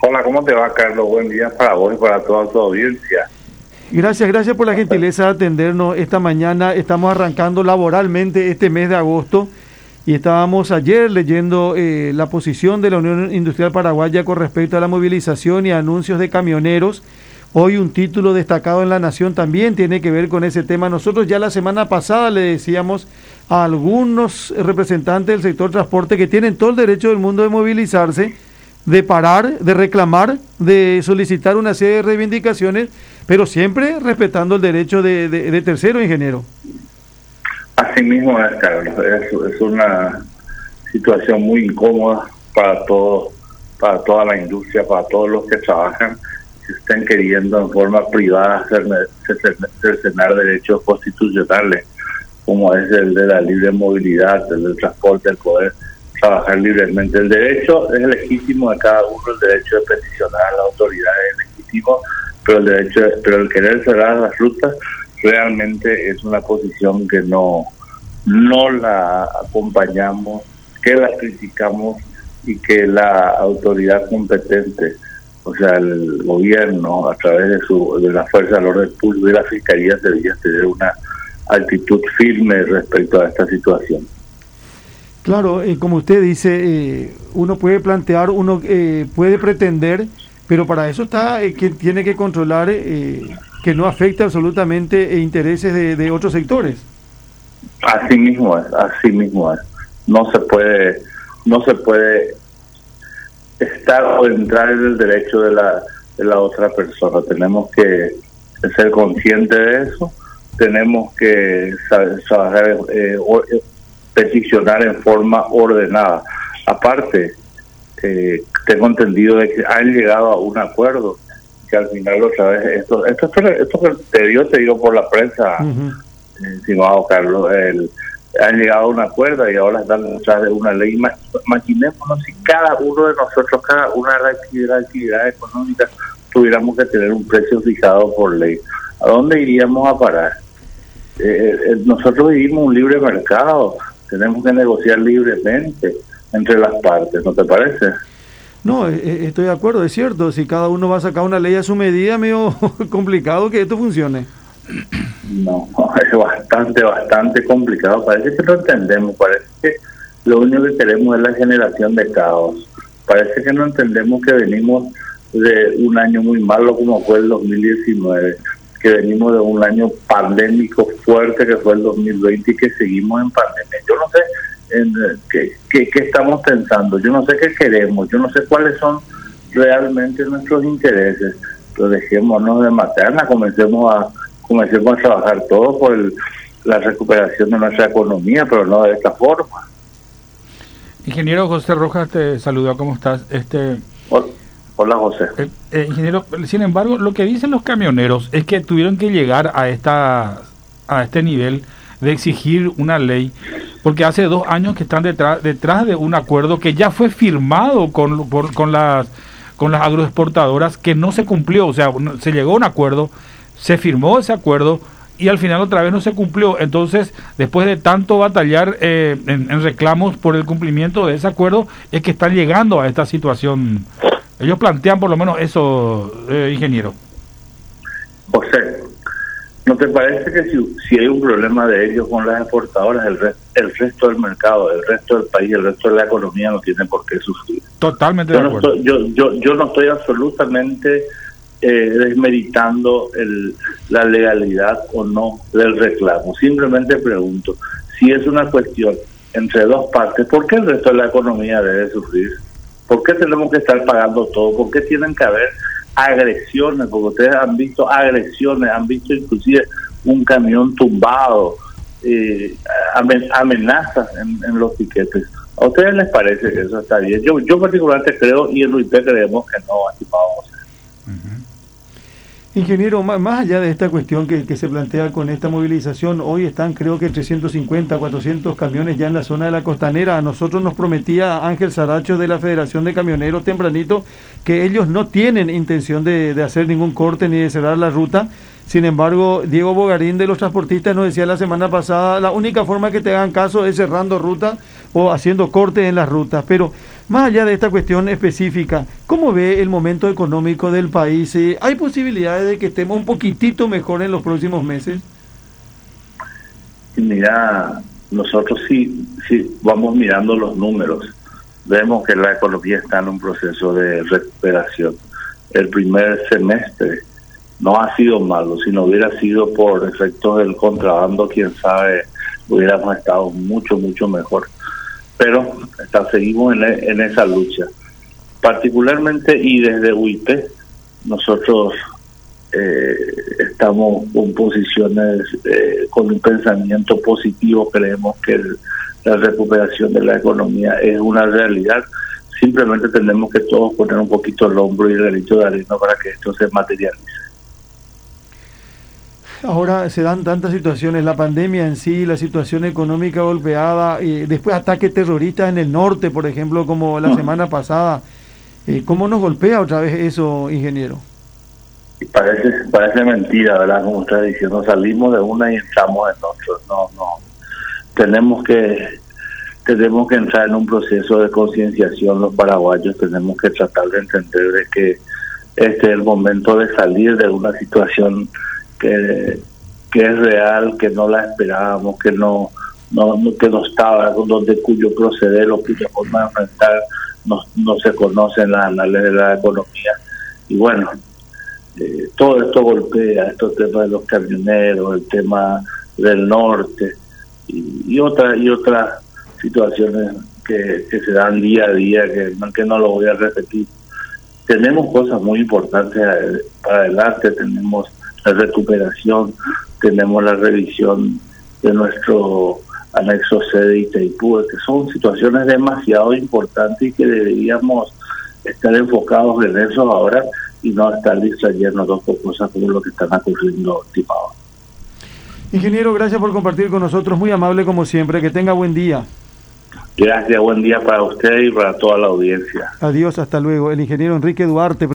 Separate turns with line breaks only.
Hola, ¿cómo te va, Carlos? Buen día para vos y para toda tu audiencia.
Gracias por la gentileza de atendernos esta mañana. Estamos arrancando laboralmente este mes de agosto y estábamos ayer leyendo la posición de la Unión Industrial Paraguaya con respecto a la movilización y anuncios de camioneros. Hoy un título destacado en La Nación también tiene que ver con ese tema. Nosotros ya la semana pasada le decíamos a algunos representantes del sector transporte que tienen todo el derecho del mundo de movilizarse, de parar, de reclamar, de solicitar una serie de reivindicaciones, pero siempre respetando el derecho de tercero, ingeniero.
Así mismo es, Carlos. Es una situación muy incómoda para todos, para toda la industria, para todos los que trabajan, que estén queriendo en forma privada cercenar derechos constitucionales, como es el de la libre movilidad, el del transporte, el poder trabajar libremente. El derecho es legítimo de cada uno, el derecho de peticionar a las autoridades es legítimo, pero el querer cerrar las rutas realmente es una posición que no la acompañamos, que la criticamos y que la autoridad competente, o sea, el gobierno a través de la fuerza del orden público y la fiscalía debería tener una actitud firme respecto a esta situación.
Claro, como usted dice, uno puede plantear, uno puede pretender, pero para eso está que tiene que controlar que no afecte absolutamente intereses de otros sectores.
Así mismo es. No se puede estar o entrar en el derecho de la otra persona. Tenemos que ser conscientes de eso. Tenemos que trabajar, peticionar en forma ordenada. Aparte, tengo entendido de que han llegado a un acuerdo, que al final otra vez, esto que te digo por la prensa, estimado Carlos, han llegado a un acuerdo y ahora están detrás de una ley. Imaginémonos si cada uno de nosotros, cada una de las actividades económicas, tuviéramos que tener un precio fijado por ley. ¿A dónde iríamos a parar? Nosotros vivimos un libre mercado, tenemos que negociar libremente entre las partes, ¿no te parece?
No, estoy de acuerdo, es cierto. Si cada uno va a sacar una ley a su medida, medio complicado que esto funcione.
No, es bastante complicado. Parece que no entendemos, parece que lo único que queremos es la generación de caos. Parece que no entendemos que venimos de un año muy malo como fue el 2019, que venimos de un año pandémico fuerte que fue el 2020 y que seguimos en pandemia. Yo no sé qué estamos pensando, yo no sé qué queremos, yo no sé cuáles son realmente nuestros intereses, pero dejémonos de matarla, comencemos a trabajar todo por la recuperación de nuestra economía, pero no de esta forma.
Ingeniero José Rojas te saluda, ¿cómo estás?
Hola, José.
Ingeniero, sin embargo, lo que dicen los camioneros es que tuvieron que llegar a este nivel de exigir una ley, porque hace 2 años que están detrás de un acuerdo que ya fue firmado con las agroexportadoras, que no se cumplió. O sea, se llegó a un acuerdo, se firmó ese acuerdo y al final otra vez no se cumplió. Entonces, después de tanto batallar en reclamos por el cumplimiento de ese acuerdo, es que están llegando a esta situación. Ellos plantean por lo menos eso, ingeniero.
José, ¿no te parece que si hay un problema de ellos con las exportadoras, el resto del mercado, el resto del país, el resto de la economía no tiene por qué sufrir?
Totalmente de acuerdo.
Yo no estoy absolutamente desmeritando la legalidad o no del reclamo. Simplemente pregunto, si es una cuestión entre dos partes, ¿por qué el resto de la economía debe sufrir? ¿Por qué tenemos que estar pagando todo? ¿Por qué tienen que haber agresiones? Porque ustedes han visto agresiones, han visto inclusive un camión tumbado, amenazas en los piquetes. ¿A ustedes les parece que eso está bien? Yo particularmente creo, y en UIP creemos que no, estimado José.
Ingeniero, más allá de esta cuestión que se plantea con esta movilización, hoy están creo que 350, 400 camiones ya en la zona de la costanera. A nosotros nos prometía Ángel Saracho de la Federación de Camioneros tempranito que ellos no tienen intención de hacer ningún corte ni de cerrar la ruta. Sin embargo, Diego Bogarín de los transportistas nos decía la semana pasada, la única forma que te hagan caso es cerrando ruta o haciendo cortes en las rutas. Pero Más allá de esta cuestión específica, ¿cómo ve el momento económico del país? ¿Hay posibilidades de que estemos un poquitito mejor en los próximos meses?
Mira, nosotros sí vamos mirando los números. Vemos que la economía está en un proceso de recuperación. El primer semestre no ha sido malo. Si no hubiera sido por efectos del contrabando, quién sabe, hubiéramos estado mucho mejor. Pero seguimos en esa lucha. Particularmente y desde UIP, nosotros estamos con posiciones, con un pensamiento positivo. Creemos que la recuperación de la economía es una realidad. Simplemente tenemos que todos poner un poquito el hombro y el granito de arena para que esto se materialice.
Ahora se dan tantas situaciones, la pandemia en sí, la situación económica golpeada, después ataques terroristas en el norte, por ejemplo, como la semana pasada. ¿Cómo nos golpea otra vez eso, ingeniero?
Parece mentira, ¿verdad? Como usted diciendo, salimos de una y entramos en otra. No. Tenemos que entrar en un proceso de concienciación los paraguayos. Tenemos que tratar de entender de que este es el momento de salir de una situación que es real, que no la esperábamos, que no estaba, cuyo proceder o cuya forma de enfrentar no se conoce en las análisis de la economía. Y bueno, todo esto golpea, estos temas de los camioneros, el tema del norte y otras situaciones que se dan día a día, que no lo voy a repetir. Tenemos cosas muy importantes para adelante. Tenemos la recuperación, tenemos la revisión de nuestro anexo C de Itaipú, que son situaciones demasiado importantes y que deberíamos estar enfocados en eso ahora y no estar distrayéndonos con cosas como lo que están ocurriendo últimamente.
Ingeniero, gracias por compartir con nosotros, muy amable como siempre, que tenga buen día.
Gracias, buen día para usted y para toda la audiencia.
Adiós, hasta luego. El ingeniero Enrique Duarte.